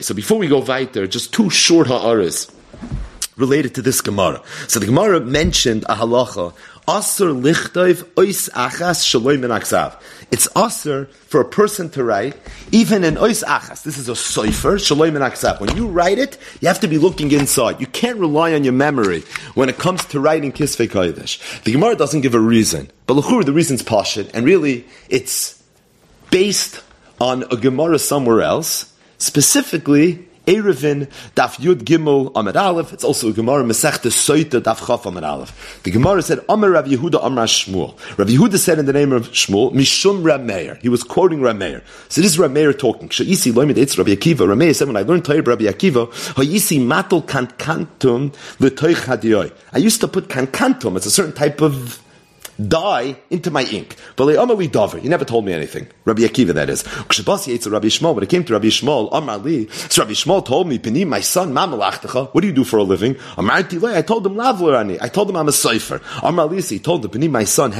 So before we go weiter, just two short ha'aras related to this Gemara. So the Gemara mentioned a halacha, Asur lichtov ois achas shaloi min aksav. It's asur for a person to write, even in ois achas. This is a soifer, shaloi min aksav. When you write it, you have to be looking inside. You can't rely on your memory when it comes to writing Kisvei Kodesh. The Gemara doesn't give a reason, but l'chur, the reason's pashut, and really, it's based on a Gemara somewhere else, specifically Erevin Daf Yud Gimel Amud Aleph. It's also a Gemara Masechta Soita Daf Chaf Amud Aleph. The Gemara said, Amar Rav Yehuda Amar Shmuel. Rav Yehuda said in the name of Shmuel, Mishum Rav Meir. He was quoting Rav Meir. So this is Rav Meir talking. Sha'isi loimid etz Rabbi Akiva. Rav Meir said, when I learned Torah Rabbi Akiva, Ha'yisi matol kankantum l'toich hadiyoi. I used to put kankantum. It's a certain type of dye into my ink. But he never told me anything. Rabbi Akiva, that is. When it came to Rabbi Shmuel, so Rabbi Shmuel told me, Pini, my son, what do you do for a living? I told him, I told him I'm a cipher. He told him, Pini, my son,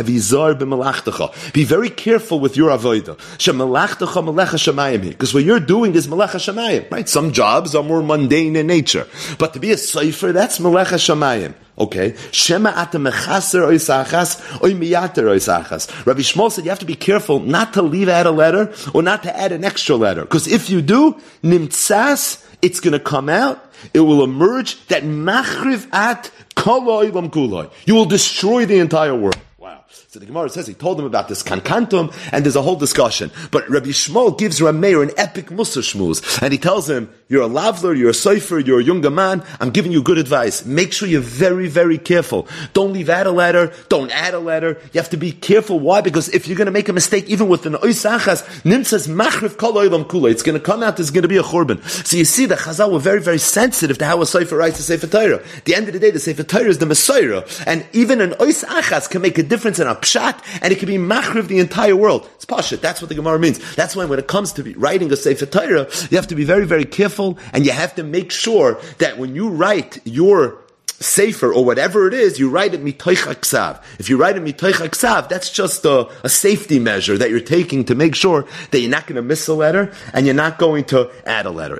be very careful with your avodah. Because what you're doing is melecha shamayim, right? Some jobs are more mundane in nature. But to be a cipher, that's melecha shamayim. Okay. Shema ata mechaser oisachas, oy miyater oisachas. Rabbi Shmuel said you have to be careful not to leave out a letter or not to add an extra letter. Because if you do, nimtzas, it's going to come out, it will emerge that machriv at kol oilam kuloi. You will destroy the entire world. So the Gemara says he told him about this kankantum, and there's a whole discussion. But Rabbi Shmuel gives Rav Meir an epic Musar shmuz, and he tells him, you're a lavler, you're a sofer, you're a younger man, I'm giving you good advice. Make sure you're very, very careful. Don't leave out a letter, don't add a letter. You have to be careful. Why? Because if you're going to make a mistake, even with an oisachas, Nim says, machrif kol oilam kula. It's going to come out, there's going to be a churban. So you see, the Chazal were very, very sensitive to how a sofer writes the Sefer Torah. At the end of the day, the Sefer Torah is the Messiah, and even an oisachas can make a difference in a pshat, and it can be machriv the entire world. It's pashut. That's what the Gemara means. That's why when it comes to writing a Sefer Torah, you have to be very, very careful, and you have to make sure that when you write your Sefer or whatever it is, you write it mitoich aksav. If you write it mitoich aksav, that's just a safety measure that you're taking to make sure that you're not going to miss a letter and you're not going to add a letter.